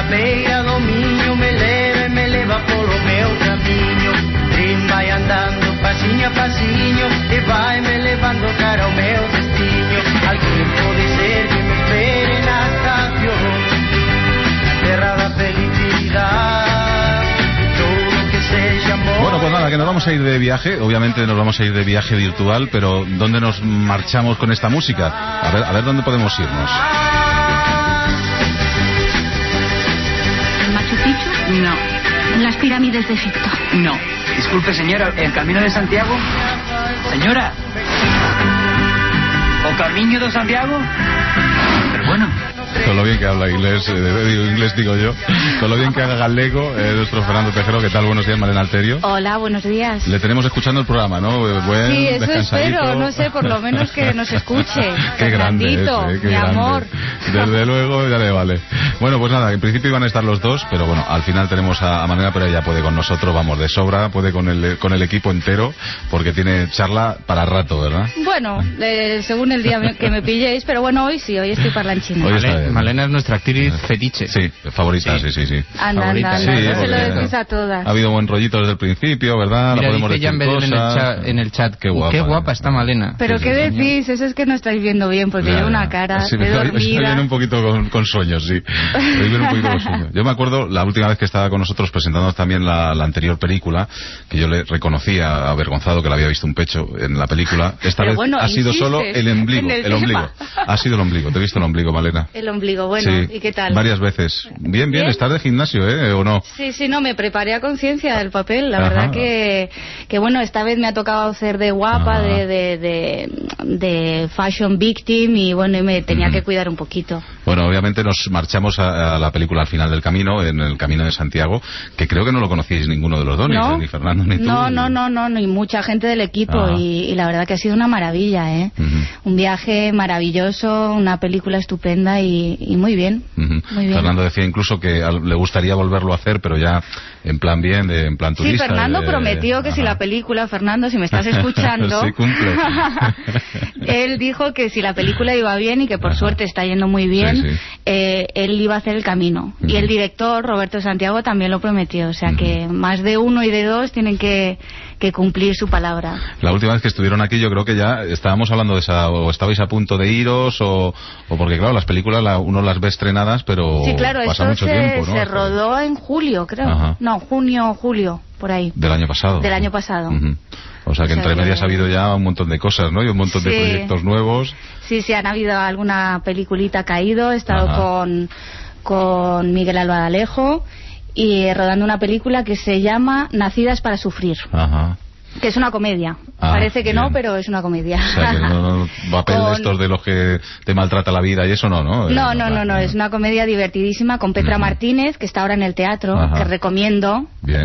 beira do Minho me leva polo meu caminho. Tren vai andando passinho a passinho e vai me levando cara ao meu destino. Alguém pode ser que me espere na estación, terra da felicidade, todo que seja amor. Bueno, pues nada, que nos vamos a ir de viaje. Obviamente nos vamos a ir de viaje virtual, pero ¿dónde nos marchamos con esta música? A ver dónde podemos irnos. ¿Machu Picchu? No. ¿Las pirámides de Egipto? No. Disculpe, señora, ¿el Camino de Santiago? Señora. ¿O Camino de Santiago? Pero bueno. Con lo bien que habla inglés digo yo, con lo bien que haga galego, nuestro Fernando Tejero. ¿Qué tal? Buenos días, Malena Alterio. Hola, buenos días. Le tenemos escuchando el programa, ¿no? Buen, sí, eso espero, no sé, por lo menos que nos escuche. Qué grande es, qué mi grande. Amor. Desde luego, ya le vale. Bueno, pues nada, en principio iban a estar los dos, pero bueno, al final tenemos a Malena, pero ella puede con nosotros, vamos, de sobra, puede con el equipo entero, porque tiene charla para rato, ¿verdad? Bueno, según el día que me pilléis, pero bueno, hoy sí, hoy estoy parlanchina. Malena es nuestra actriz fetiche. Sí, favorita, sí. Anda, sí, se lo decís a todas. Ha habido buen rollito desde el principio, ¿verdad? Mira, la podemos dice decir en el chat, qué guapa está Malena. Pero ¿qué decís? Eso es que no estáis viendo bien, porque llevo una cara de dormida. Viene un poquito con sueños, sí. Viene un poquito con sueños. Yo me acuerdo la última vez que estaba con nosotros presentando también la anterior película, que yo le reconocía avergonzado que le había visto un pecho en la película. Esta vez bueno, ha sido solo el ombligo. Ha sido el ombligo. ¿Te he visto el ombligo, Malena? El ombligo, bueno. Sí. ¿Y qué tal? Varias veces. Bien, estás de gimnasio, ¿o no? Sí, no, me preparé a conciencia del papel. La verdad que bueno, esta vez me ha tocado hacer de guapa, de fashion victim, y bueno, y me tenía que cuidar un poquito. Bueno, obviamente nos marchamos a la película Al final del camino, en el Camino de Santiago, que creo que no lo conocíais ninguno de los dos, ¿no? Ni Fernando ni tú. No, ni mucha gente del equipo, y la verdad que ha sido una maravilla, ¿eh? Un viaje maravilloso, una película estupenda y muy bien. Muy bien. Fernando decía incluso que le gustaría volverlo a hacer, pero ya en plan bien, en plan turista. Sí, Fernando prometió que si la película, Fernando, si me estás escuchando, sí, cumple. Él dijo que si la película iba bien, y que por suerte está yendo muy bien, él iba a hacer el camino. Y el director, Roberto Santiago, también lo prometió. O sea que más de uno y de dos tienen que cumplir su palabra. La última vez que estuvieron aquí yo creo que ya estábamos hablando de esa, o estabais a punto de iros, o porque claro, las películas uno las ve estrenadas, pero sí, claro, pasa mucho tiempo, ¿no? Se rodó en julio, creo. Ajá. No, junio, julio, por ahí. Del año pasado. O sea que entre medias ha habido ya un montón de cosas, ¿no? Y un montón de proyectos nuevos. Sí, han habido alguna peliculita caído. He estado con Miguel Albaladejo y rodando una película que se llama Nacidas para sufrir. Que es una comedia. Parece que bien. No, pero es una comedia. O sea, que no papel de estos de los que te maltrata la vida y eso no. No, es una comedia divertidísima con Petra Martínez, que está ahora en el teatro, que recomiendo.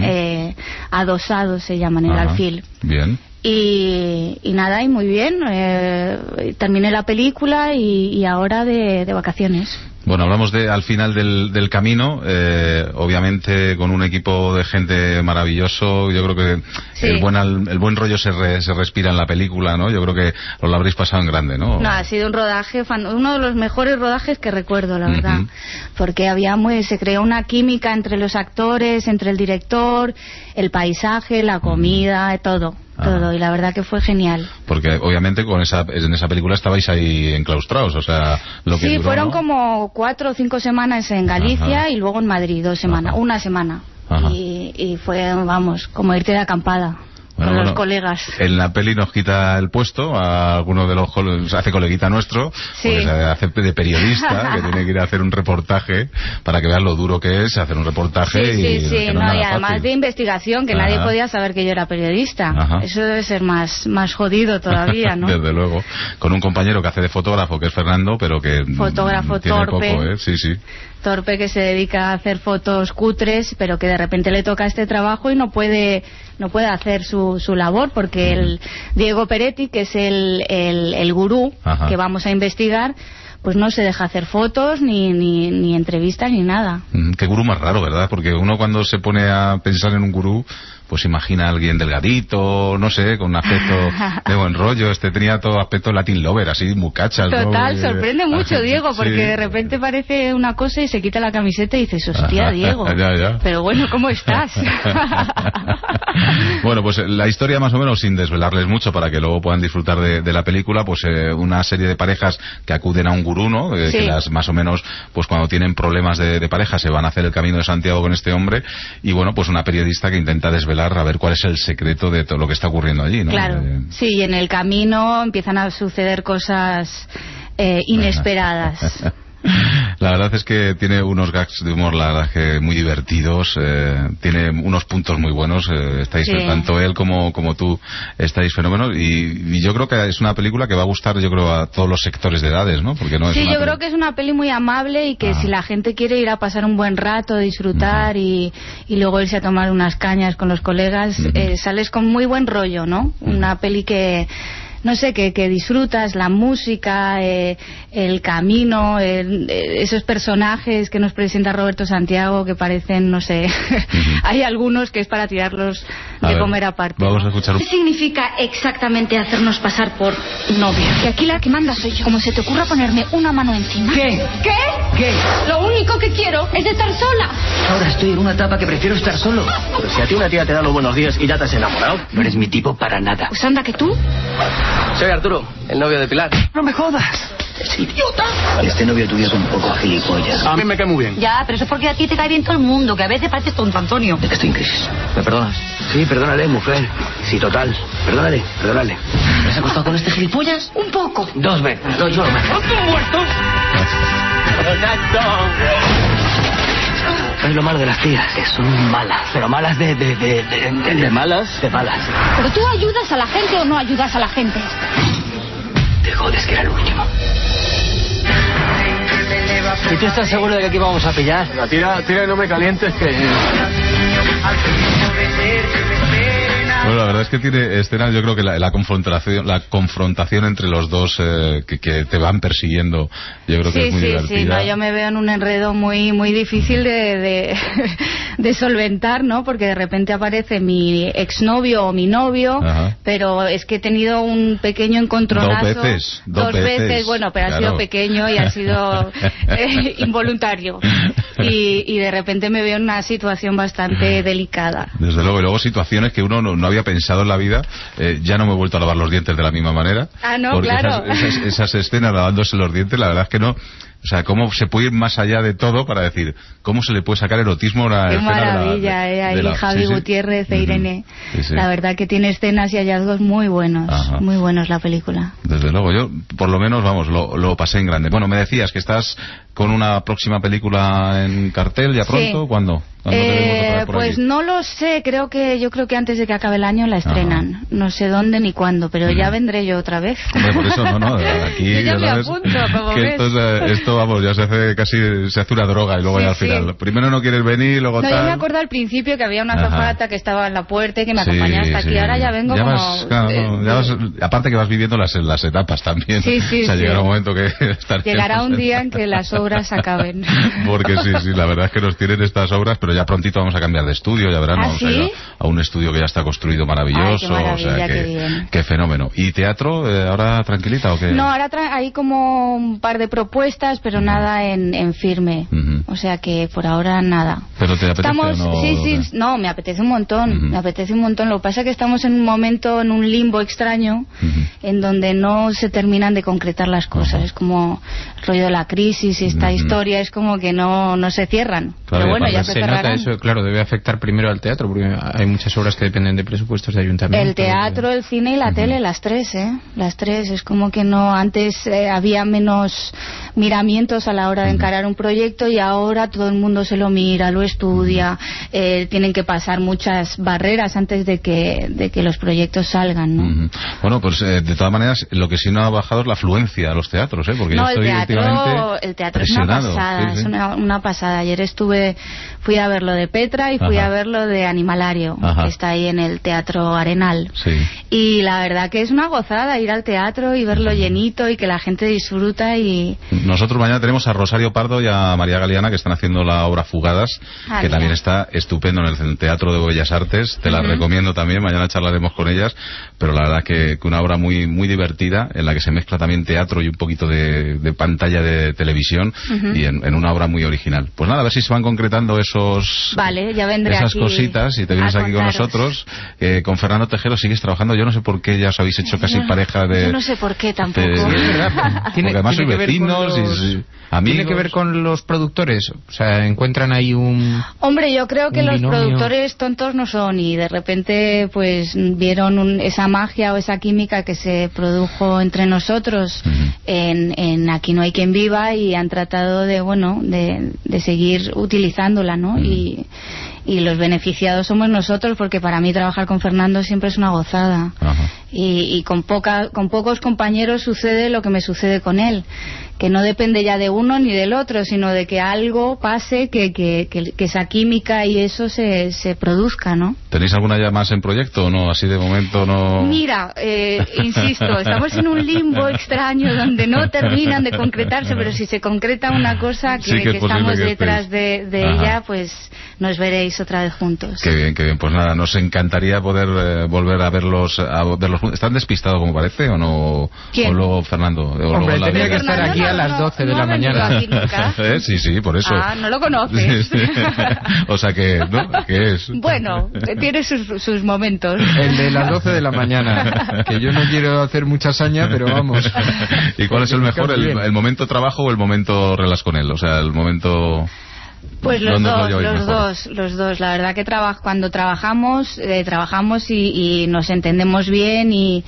Adosado se llama, en el Alfil. Bien. Y nada, y muy bien. Terminé la película y ahora de vacaciones. Bueno, hablamos de Al final del camino, obviamente con un equipo de gente maravilloso. Yo creo que el buen rollo se respira en la película, ¿no? Yo creo que os lo habréis pasado en grande, ¿no? No, ha sido un rodaje, uno de los mejores rodajes que recuerdo, la verdad. Porque se creó una química entre los actores, entre el director, el paisaje, la comida, todo, y la verdad que fue genial. Porque obviamente en esa película estabais ahí enclaustrados, o sea, lo que duró, fueron ¿no? como 4 o 5 semanas en Galicia y luego en Madrid 2 semanas, una semana. Y fue, vamos, como irte de acampada. Con los colegas. En la peli nos quita el puesto a alguno de los hace coleguita nuestro, porque se hace de periodista, que tiene que ir a hacer un reportaje, para que veas lo duro que es hacer un reportaje. Y además de investigación, que nadie podía saber que yo era periodista. Eso debe ser más jodido todavía, ¿no? Desde luego. Con un compañero que hace de fotógrafo, que es Fernando, pero que fotógrafo tiene torpe. Poco, ¿eh? Sí. Torpe, que se dedica a hacer fotos cutres, pero que de repente le toca este trabajo y no puede hacer su labor, porque el Diego Peretti, que es el gurú que vamos a investigar, pues no se deja hacer fotos, ni entrevistas, ni nada. Qué gurú más raro, ¿verdad? Porque uno cuando se pone a pensar en un gurú, pues imagina a alguien delgadito, no sé, con un aspecto de buen rollo. Tenía todo aspecto Latin lover, así mucachas, ¿no? Total, sorprende mucho Diego, porque de repente parece una cosa y se quita la camiseta y dices, hostia, Diego. Ya. Pero bueno, ¿cómo estás? Bueno, pues la historia más o menos, sin desvelarles mucho para que luego puedan disfrutar de la película, pues una serie de parejas que acuden a un gurú, ¿no? Sí. Que las más o menos, pues cuando tienen problemas de pareja se van a hacer el Camino de Santiago con este hombre, y bueno, pues una periodista que intenta desvelar a ver cuál es el secreto de todo lo que está ocurriendo allí, ¿no? Claro, sí, y en el camino empiezan a suceder cosas inesperadas. La verdad es que tiene unos gags de humor, la verdad, que muy divertidos, tiene unos puntos muy buenos, tanto él como tú estáis fenómenos, y yo creo que es una película que va a gustar, yo creo, a todos los sectores de edades, ¿no? Porque no es yo creo que es una peli muy amable y que si la gente quiere ir a pasar un buen rato, disfrutar y luego irse a tomar unas cañas con los colegas, sales con muy buen rollo, ¿no? Una peli que no sé, que disfrutas, la música, el camino, esos personajes que nos presenta Roberto Santiago que parecen, no sé, hay algunos que es para tirarlos de comer aparte. Vamos a escuchar. ¿Qué significa exactamente hacernos pasar por novia? Que aquí la que manda soy yo. Como se te ocurra ponerme una mano encima. ¿Qué? Lo único que quiero es estar sola. Ahora estoy en una etapa que prefiero estar solo. Pero si a ti una tía te da los buenos días y ya te has enamorado, no eres mi tipo para nada. Pues anda que tú. Soy Arturo, el novio de Pilar. No me jodas. Es idiota. Este novio tuyo es un poco gilipollas. A mí me cae muy bien. Ya, pero eso es porque a ti te cae bien todo el mundo, que a veces pareces tonto, Antonio. Es que estoy en crisis. ¿Me perdonas? Sí, perdónale, mujer. Sí, total. Perdónale. ¿Me has acostado con este gilipollas? Un poco. 2 veces. No, yo no me... ¡Otro muerto! Es lo malo de las tías, que son malas. Pero malas de malas? De malas. ¿Pero tú ayudas a la gente o no ayudas a la gente? Te jodes, que era el último. ¿Y tú estás seguro de que aquí vamos a pillar? Tira y no me calientes, que... Bueno, la verdad es que tiene escenas, yo creo que la confrontación entre los dos que te van persiguiendo, yo creo que es muy divertida. Sí, no, yo me veo en un enredo muy difícil de solventar, ¿no? Porque de repente aparece mi exnovio o mi novio, pero es que he tenido un pequeño encontronazo. Dos veces, bueno, pero claro. Ha sido pequeño y ha sido involuntario. Y de repente me veo en una situación bastante delicada. Desde luego, y luego situaciones que uno no había pensado en la vida. Ya no me he vuelto a lavar los dientes de la misma manera. No, claro. Esas escenas lavándose los dientes, la verdad es que no. O sea, cómo se puede ir más allá de todo para decir cómo se le puede sacar erotismo a una Qué escena maravilla, ahí Javi Gutiérrez e Irene. Sí. La verdad que tiene escenas y hallazgos muy buenos. Muy buenos la película. Desde luego, yo por lo menos, vamos, lo pasé en grande. Bueno, me decías que estás con una próxima película en cartel ya pronto. Sí. ¿Cuándo? Pues no lo sé, yo creo que antes de que acabe el año la estrenan. No sé dónde ni cuándo, pero ya vendré yo otra vez. Hombre, por eso no, aquí yo ya me sabes apunto, como que ves. esto vamos, ya se hace una droga y luego ya al final. Primero no quieres venir, luego tal. Yo me acuerdo al principio que había una azafata que estaba en la puerta y que me acompañaba hasta aquí. Ahora ya vengo ya como... aparte que vas viviendo las etapas también. Sí. O sea, llegará un momento que llegará un día en que las obras acaben. Porque sí, la verdad es que nos tienen estas obras, pero ya prontito vamos a cambiar de estudio, ya verán, vamos a ir a un estudio que ya está construido maravilloso. Ay, qué maravilla, o sea, qué fenómeno. ¿Y teatro ahora tranquilita o qué? No, ahora hay como un par de propuestas, pero nada en firme. O sea que por ahora nada. ¿Pero te apetece o no? Sí, no, me apetece un montón. Me apetece un montón. Lo que pasa es que estamos en un momento, en un limbo extraño, en donde no se terminan de concretar las cosas. Es como el rollo de la crisis y esta historia es como que no se cierran. Claro, pero bueno, ya se nota eso, claro, debe afectar primero al teatro, porque hay muchas obras que dependen de presupuestos de ayuntamiento. El teatro, el cine y la tele, las tres, las tres. Es como que no, antes había menos miramientos a la hora de encarar un proyecto y ahora todo el mundo se lo mira, lo estudia, tienen que pasar muchas barreras antes de que los proyectos salgan, ¿no? Bueno, pues de todas maneras, lo que sí no ha bajado es la afluencia a los teatros, porque no, yo estoy el teatro es una pasada, es una pasada. Ayer fui a ver lo de Petra y fui a ver lo de Animalario, que está ahí en el Teatro Arenal. Y la verdad que es una gozada ir al teatro y verlo llenito y que la gente disfruta y Nosotros mañana tenemos a Rosario Pardo y a María Galeana, que están haciendo la obra Fugadas, que también está estupendo en el Teatro de Bellas Artes. Te la recomiendo también, mañana charlaremos con ellas, pero la verdad que una obra muy muy divertida, en la que se mezcla también teatro y un poquito de pantalla de televisión, y en una obra muy original. Pues nada, a ver si se van concretando Vale, ya vendré esas aquí cositas y te vienes aquí con contaros. nosotros. Con Fernando Tejero sigues trabajando, yo no sé por qué ya os habéis hecho casi pareja de... Yo no sé por qué tampoco. Es verdad, Porque además sois vecinos y amigos. ¿Tiene que ver con los productores? O sea, encuentran ahí Hombre, yo creo que los productores tontos no son, y de repente pues vieron esa magia o esa química que se produjo entre nosotros en Aquí no hay quien viva, y han tratado de seguir utilizándola, ¿no? Y los beneficiados somos nosotros, porque para mí trabajar con Fernando siempre es una gozada. Y con pocos compañeros sucede lo que me sucede con él, que no depende ya de uno ni del otro, sino de que algo pase, que esa química y eso se produzca, ¿no? ¿Tenéis alguna ya más en proyecto o no? Así de momento no... Mira, insisto, estamos en un limbo extraño donde no terminan de concretarse, pero si se concreta una cosa que estamos detrás de ella, pues nos veréis otra vez juntos. Qué bien, qué bien. Pues nada, nos encantaría poder volver a verlos juntos. ¿Están despistados como parece o no? ¿Quién? O luego Fernando. Hombre, tenía que estar aquí a las 12 de la mañana. Sí, por eso. No lo conoces. O sea que, ¿no? ¿Qué es? Bueno, tiene sus momentos. El de las 12 de la mañana, que yo no quiero hacer mucha saña, pero vamos. ¿Y cuál es el mejor? ¿El momento trabajo o el momento relax con él? O sea, el momento... Pues los dos. La verdad que cuando trabajamos y nos entendemos bien y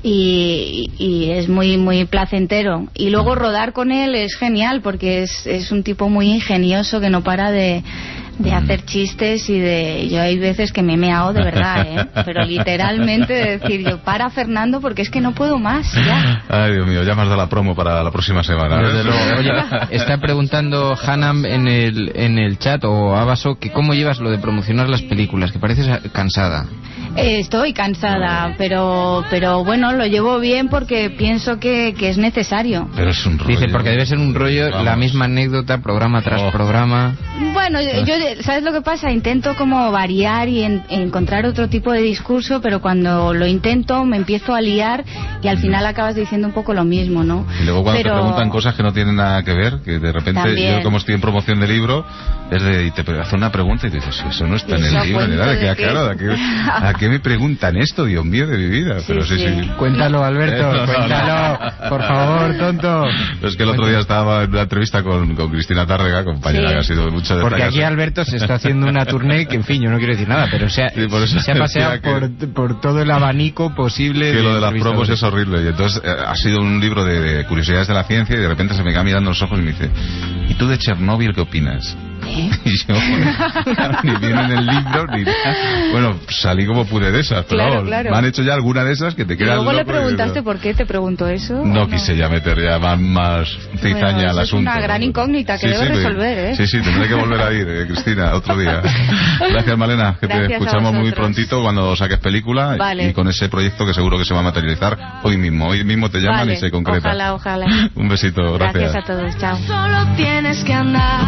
es muy muy placentero. Y luego rodar con él es genial, porque es un tipo muy ingenioso que no para de hacer chistes yo hay veces que me he meado de verdad, pero literalmente de decir yo, para Fernando, porque es que no puedo más ya. Ay, Dios mío, ya me has dado la promo para la próxima semana. Desde luego. Oye, está preguntando Hanam en el chat, o Abaso, que cómo llevas lo de promocionar las películas, que pareces cansada. Estoy cansada, pero bueno, lo llevo bien porque pienso que es necesario. Pero es un rollo. Dice, porque debe ser un rollo, la misma anécdota, programa tras programa. Bueno, yo, ¿sabes lo que pasa? Intento como variar y encontrar otro tipo de discurso, pero cuando lo intento me empiezo a liar y al final acabas diciendo un poco lo mismo, ¿no? Y luego cuando te preguntan cosas que no tienen nada que ver, que de repente también. Yo como estoy en promoción de libro, y te hace una pregunta y te dices, eso no está en el libro, ¿a qué me preguntan esto? Dios mío de mi vida. Pero sí. Cuéntalo, Alberto, cuéntalo, por favor, tonto. Es que el otro día estaba en una entrevista con Cristina Tárrega, compañera que ha sido mucho de porque aquí Alberto se está haciendo una tournée que, en fin, yo no quiero decir nada, pero se ha paseado por todo el abanico posible. Que lo de las promos es horrible. Y entonces ha sido un libro de curiosidades de la ciencia, y de repente se me queda mirando los ojos y me dice, ¿y tú de Chernóbil qué opinas? Y yo, ni viene en el libro ni nada. Bueno, salí como pude de esas, pero claro. Me han hecho ya alguna de esas que te quedan. Luego le preguntaste por qué te preguntó eso. No quise ya meter ya más cizaña al asunto. Es una gran incógnita que debes resolver, Sí, tendré que volver a ir, Cristina, otro día. Gracias, Malena, que te escuchamos muy prontito cuando saques película. Vale. Y con ese proyecto que seguro que se va a materializar hoy mismo te llaman y se concreta. Ojalá. Un besito, gracias. Gracias a todos, chao. Solo tienes que andar.